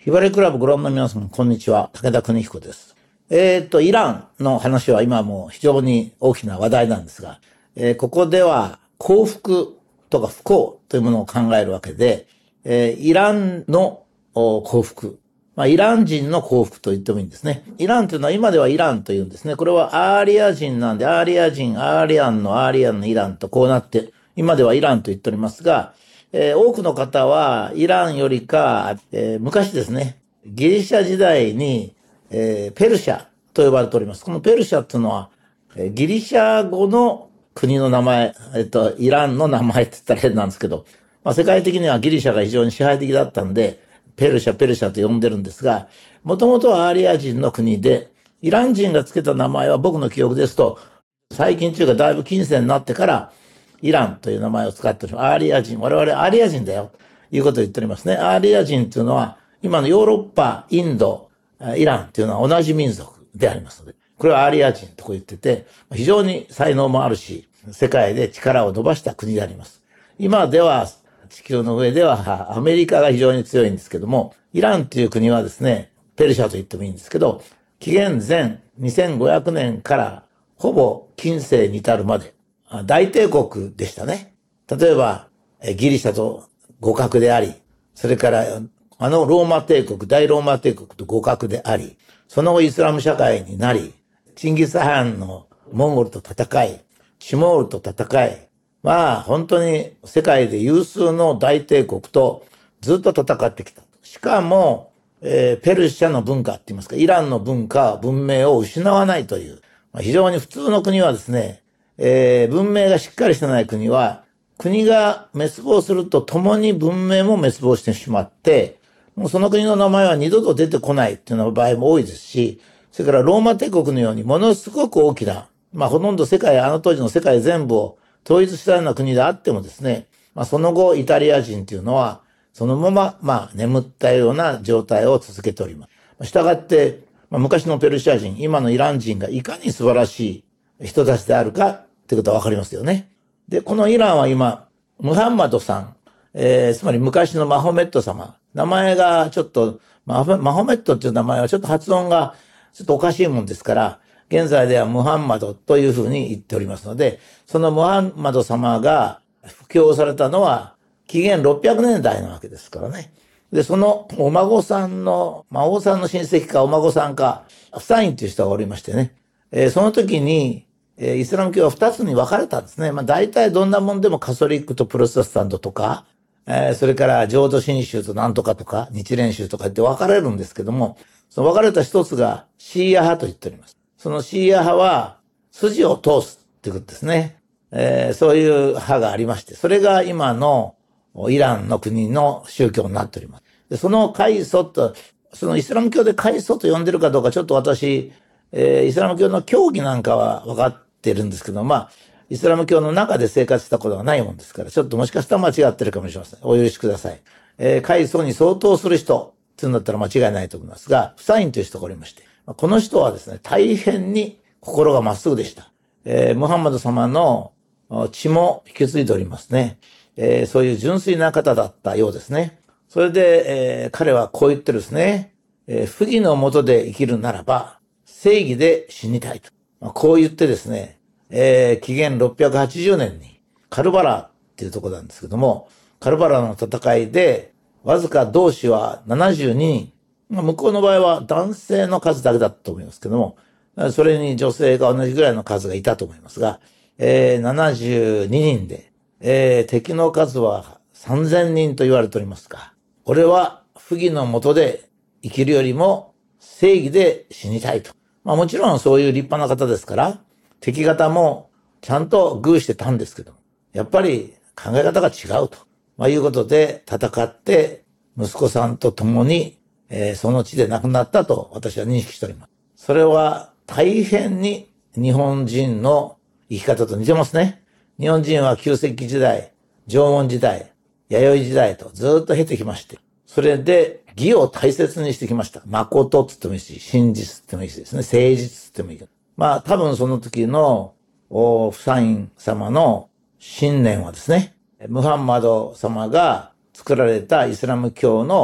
ひばりクラブご覧の皆さん、こんにちは。武田邦彦です。イランの話は今もう非常に大きな話題なんですが、ここでは幸福とか不幸というものを考えるわけで、イランの幸福、イラン人の幸福と言ってもいいんですね。イランというのは今ではイランというんですね。これはアーリア人なんで、アーリア人、アーリアンのアーリアンのイランとこうなって、今ではイランと言っておりますが、多くの方はイランよりか、昔ですね、ギリシャ時代に、ペルシャと呼ばれております。このペルシャっていうのは、ギリシャ語の国の名前、イランの名前って言ったら変なんですけど、世界的にはギリシャが非常に支配的だったんで、ペルシャと呼んでるんですが、もともとはアーリア人の国で、イラン人がつけた名前は僕の記憶ですと、最近というかだいぶ近世になってから、イランという名前を使っております。アーリア人。我々アーリア人だよ。ということを言っておりますね。アーリア人というのは、今のヨーロッパ、インド、イランというのは同じ民族でありますので、これはアーリア人とこう言ってて、非常に才能もあるし、世界で力を伸ばした国であります。今では、地球の上ではアメリカが非常に強いんですけども、イランという国はですね、ペルシャと言ってもいいんですけど、紀元前2500年からほぼ近世に至るまで、大帝国でしたね。例えば、ギリシャと互角であり、それからローマ帝国、大ローマ帝国と互角であり、その後イスラム社会になり、チンギス・ハンのモンゴルと戦い、チモールと戦い、本当に世界で有数の大帝国とずっと戦ってきた。しかも、ペルシャの文化って言いますか、イランの文化、文明を失わないという、非常に普通の国はですね、文明がしっかりしてない国は、国が滅亡すると共に文明も滅亡してしまって、もうその国の名前は二度と出てこないっていうような場合も多いですし、それからローマ帝国のようにものすごく大きな、ほとんどあの当時の世界全部を統一したような国であってもですね、その後イタリア人っていうのは、そのまま、眠ったような状態を続けております。したがって、昔のペルシャ人、今のイラン人がいかに素晴らしい人たちであるかってことはわかりますよね。で、このイランは今、ムハンマドさん、つまり昔のマホメット様、名前がちょっと、マホメットっていう名前はちょっと発音がちょっとおかしいもんですから、現在ではムハンマドというふうに言っておりますので、そのムハンマド様が布教されたのは紀元600年代なわけですからね。で、そのお孫さんの親戚かお孫さんか、フサインという人がおりましてね、その時に、イスラム教は二つに分かれたんですね。大体どんなもんでもカソリックとプロテスタントとか、それから浄土真宗となんとかとか、日蓮宗とかって分かれるんですけども、その分かれた一つがシーア派と言っております。そのシーア派は筋を通すっていうことですね。そういう派がありまして、それが今のイランの国の宗教になっております。で、その開祖と、そのイスラム教で開祖と呼んでるかどうかちょっと私、イスラム教の教義なんかは分かってるんですけど、イスラム教の中で生活したことがないもんですから、ちょっともしかしたら間違ってるかもしれません。お許しください。開祖に相当する人っていうんだったら間違いないと思いますが、フサインという人がおりまして、この人はですね、大変に心がまっすぐでした。ムハンマド様の血も引き継いでおりますね。そういう純粋な方だったようですね。それで、彼はこう言ってるんですね。不義の下で生きるならば、正義で死にたいと。こう言ってですね、紀元680年にカルバラっていうところなんですけども、カルバラの戦いで、わずか同志は72人。向こうの場合は男性の数だけだったと思いますけども、それに女性が同じぐらいの数がいたと思いますが、72人で、敵の数は3000人と言われておりますが、俺は不義の下で生きるよりも正義で死にたいと。もちろんそういう立派な方ですから、敵方もちゃんと偶してたんですけども、やっぱり考え方が違うと。いうことで戦って息子さんと共に、その地で亡くなったと私は認識しております。それは大変に日本人の生き方と似てますね。日本人は旧石器時代、縄文時代、弥生時代とずっと経てきまして、それで義を大切にしてきました。誠って言ってもいいし、真実って言ってもいいしですね、誠実って言ってもいいけど。多分その時のフサイン様の信念はですね、ムハンマド様が作られたイスラム教の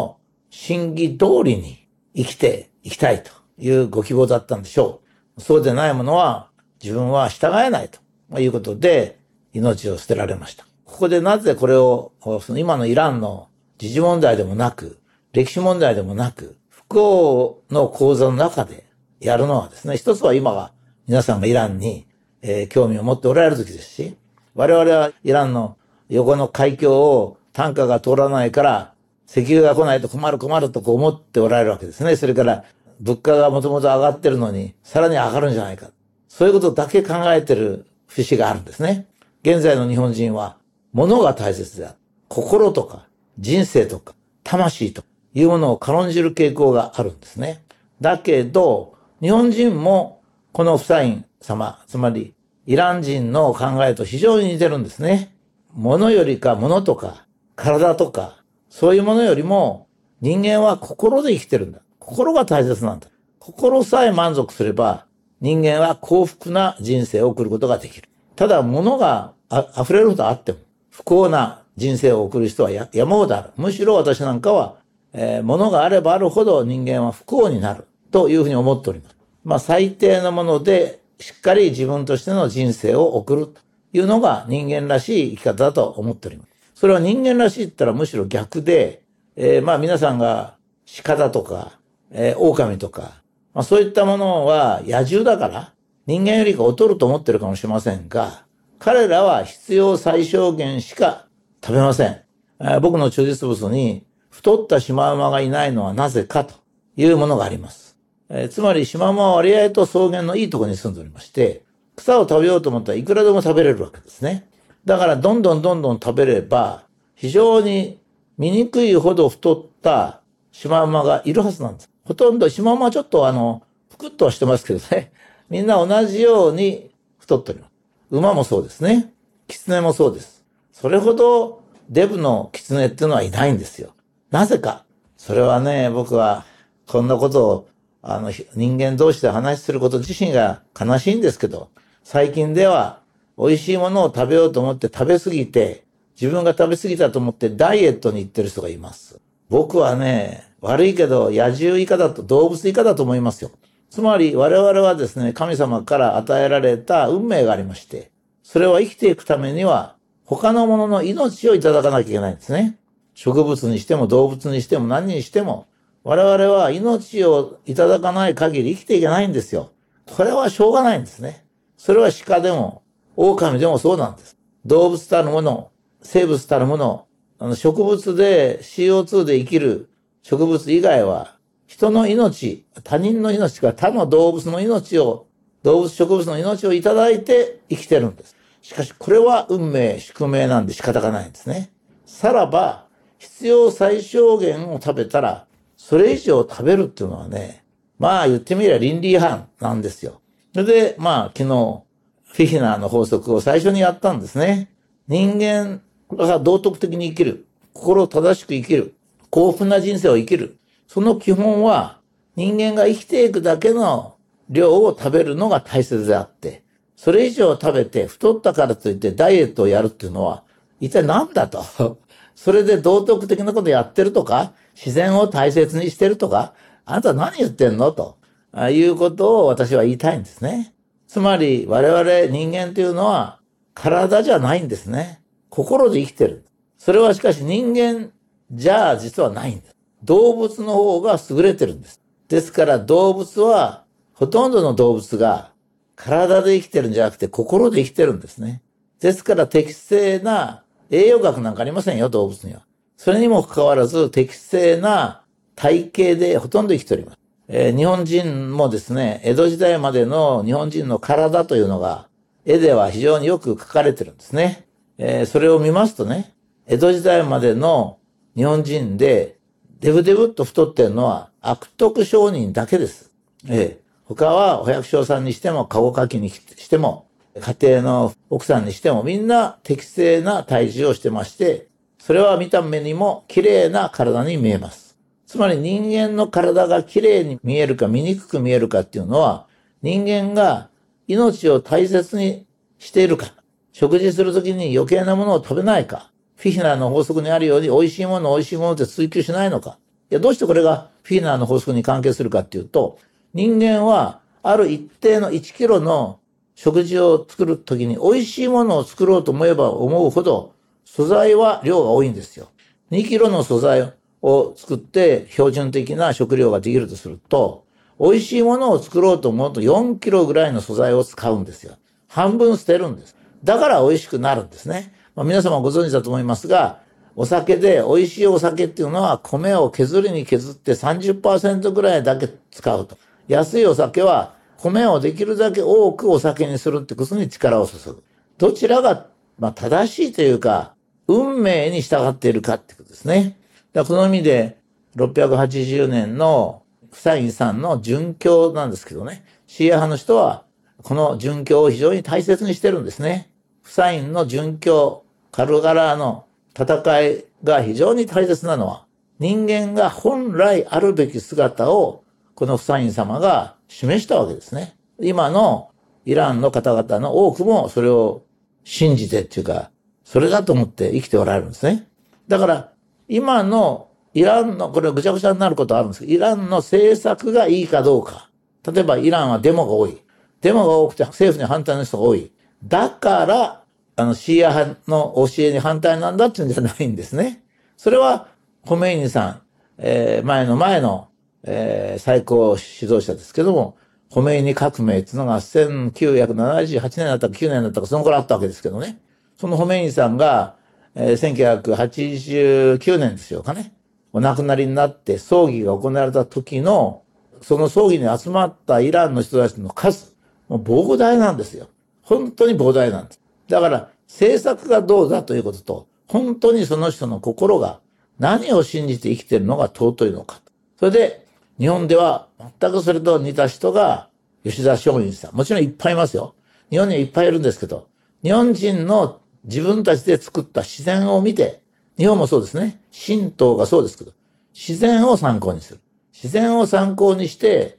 真偽通りに生きていきたいというご希望だったんでしょう。そうでないものは自分は従えないということで命を捨てられました。ここでなぜこれをその今のイランの時事問題でもなく、歴史問題でもなく、不幸の構造の中でやるのはですね、一つは今が皆さんがイランに、興味を持っておられる時ですし、我々はイランの横の海峡をタンカーが通らないから石油が来ないと困ると思っておられるわけですね。それから物価がもともと上がってるのにさらに上がるんじゃないか。そういうことだけ考えてる節があるんですね。現在の日本人は物が大切である。心とか人生とか魂というものを軽んじる傾向があるんですね。だけど日本人もこのフサイン様、つまりイラン人の考えと非常に似てるんですね。物よりか物とか体とかそういうものよりも人間は心で生きてるんだ。心が大切なんだ。心さえ満足すれば人間は幸福な人生を送ることができる。ただ物が溢れるほどあっても不幸な人生を送る人は山ほどある。むしろ私なんかは、物があればあるほど人間は不幸になるというふうに思っております。最低なものでしっかり自分としての人生を送るというのが人間らしい生き方だと思っております。それは人間らしいって言ったらむしろ逆で、皆さんが鹿だとか、狼とか、そういったものは野獣だから人間よりか劣ると思ってるかもしれませんが、彼らは必要最小限しか食べません。僕の著述物に太ったシマウマがいないのはなぜかというものがあります。つまりシマウマは割合と草原のいいところに住んでおりまして、草を食べようと思ったらいくらでも食べれるわけですね。だからどんどん食べれば非常に醜いほど太ったシマウマがいるはずなんです。ほとんどシマウマはちょっとぷくっとはしてますけどね。みんな同じように太っております。馬もそうですね。狐もそうです。それほどデブの狐っていうのはいないんですよ。なぜか。それはね、僕はこんなことを人間同士で話すること自身が悲しいんですけど、最近では美味しいものを食べようと思って食べ過ぎて、自分が食べ過ぎたと思ってダイエットに行ってる人がいます。僕はね、悪いけど野獣以下だと、動物以下だと思いますよ。つまり我々はですね、神様から与えられた運命がありまして、それは生きていくためには他のものの命をいただかなきゃいけないんですね。植物にしても動物にしても何にしても、我々は命をいただかない限り生きていけないんですよ。これはしょうがないんですね。それは鹿でも狼でもそうなんです。動物たるもの、生物たるもの、植物で CO2 で生きる植物以外は人の命、他人の命か他の動物の命を、動物植物の命をいただいて生きてるんです。しかしこれは運命、宿命なんで仕方がないんですね。さらば必要最小限を食べたらそれ以上食べるっていうのはね、言ってみれば倫理違反なんですよ。それで昨日フィヒナーの法則を最初にやったんですね。人間が道徳的に生きる、心を正しく生きる、幸福な人生を生きる。その基本は人間が生きていくだけの量を食べるのが大切であって、それ以上食べて太ったからといってダイエットをやるっていうのは一体何だと。それで道徳的なことやってるとか、自然を大切にしてるとか、あなた何言ってんのということを私は言いたいんですね。つまり我々人間というのは体じゃないんですね。心で生きてる。それはしかし人間じゃ実はないんです。動物の方が優れてるんです。ですから動物は、ほとんどの動物が体で生きてるんじゃなくて心で生きてるんですね。ですから適正な栄養学なんかありませんよ、動物には。それにもかかわらず適正な体型でほとんど生きております。日本人もですね、江戸時代までの日本人の体というのが絵では非常によく描かれてるんですね。それを見ますとね、江戸時代までの日本人でデブデブっと太ってるのは悪徳商人だけです。他はお百姓さんにしても、籠かきにしても、家庭の奥さんにしても、みんな適正な体重をしてまして、それは見た目にも綺麗な体に見えます。つまり人間の体が綺麗に見えるか醜く見えるかっていうのは、人間が命を大切にしているか、食事するときに余計なものを食べないか、フィヒナーの法則にあるように美味しいものって追求しないのか、 や、どうしてこれがフィーナーの法則に関係するかっていうと、人間はある一定の1キロの食事を作るときに美味しいものを作ろうと思えば思うほど素材は量が多いんですよ。2キロの素材を作って標準的な食料ができるとすると、美味しいものを作ろうと思うと4キロぐらいの素材を使うんですよ。半分捨てるんです。だから美味しくなるんですね。皆様ご存知だと思いますが、お酒で美味しいお酒っていうのは米を削りに削って 30% ぐらいだけ使うと。安いお酒は米をできるだけ多くお酒にするってことに力を注ぐ。どちらが正しいというか、運命に従っているかってことですね。だからこの意味で680年のフサインさんの殉教なんですけどね。シーア派の人はこの殉教を非常に大切にしてるんですね。フサインの殉教、カルガラーの戦いが非常に大切なのは、人間が本来あるべき姿をこのフサイン様が示したわけですね。今のイランの方々の多くもそれを信じてっていうか、それだと思って生きておられるんですね。だから今のイランの、これぐちゃぐちゃになることあるんですけど、イランの政策がいいかどうか。例えばイランはデモが多い。デモが多くて政府に反対の人が多い。だから、シーア派の教えに反対なんだっていうんじゃないんですね。それは、ホメイニさん、前の、最高指導者ですけども、ホメイニ革命っていうのが1978年だったか9年だったかその頃あったわけですけどね。そのホメイニさんが、1989年ですよかね。お亡くなりになって葬儀が行われた時の、その葬儀に集まったイランの人たちの数、もう膨大なんですよ。本当に膨大なんです。だから、政策がどうだということと、本当にその人の心が何を信じて生きているのが尊いのか。それで、日本では全くそれと似た人が吉田松陰さん。もちろんいっぱいいますよ。日本にはいっぱいいるんですけど、日本人の自分たちで作った自然を見て、日本もそうですね。神道がそうですけど、自然を参考にする。自然を参考にして、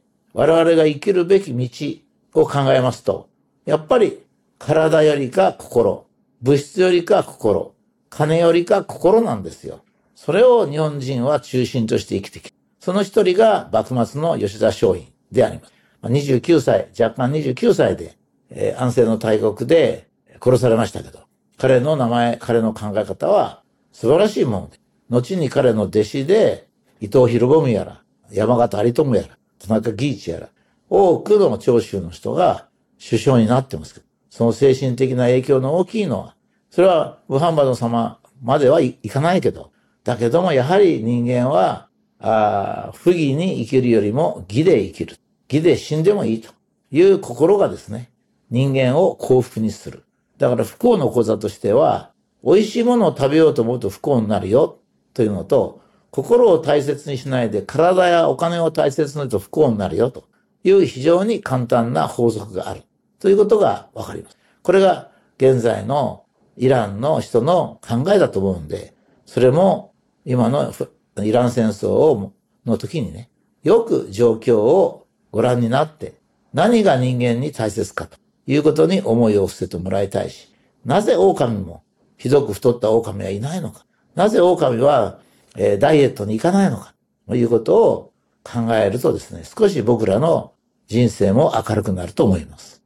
我々が生きるべき道を考えますと、やっぱり体よりか心、物質よりか心、金よりか心なんですよ。それを日本人は中心として生きてきた。その一人が幕末の吉田松陰であります。29歳、若干29歳で、安政の大国で殺されましたけど、彼の名前、彼の考え方は素晴らしいもので、後に彼の弟子で伊藤博文やら、山形有朋やら、田中義一やら、多くの長州の人が首相になってますけど、その精神的な影響の大きいのは、それはムハンマド様まではいかないけど、だけどもやはり人間は、不義に生きるよりも義で生きる。義で死んでもいいという心がですね、人間を幸福にする。だから不幸の講座としては、美味しいものを食べようと思うと不幸になるよというのと、心を大切にしないで体やお金を大切にすると不幸になるよという非常に簡単な法則があるということがわかります。これが現在のイランの人の考えだと思うんで、それも今のイラン戦争の時にね、よく状況をご覧になって、何が人間に大切かということに思いを伏せてもらいたいし、なぜ狼もひどく太った狼はいないのか、なぜ狼は、ダイエットに行かないのかということを考えるとですね、少し僕らの人生も明るくなると思います。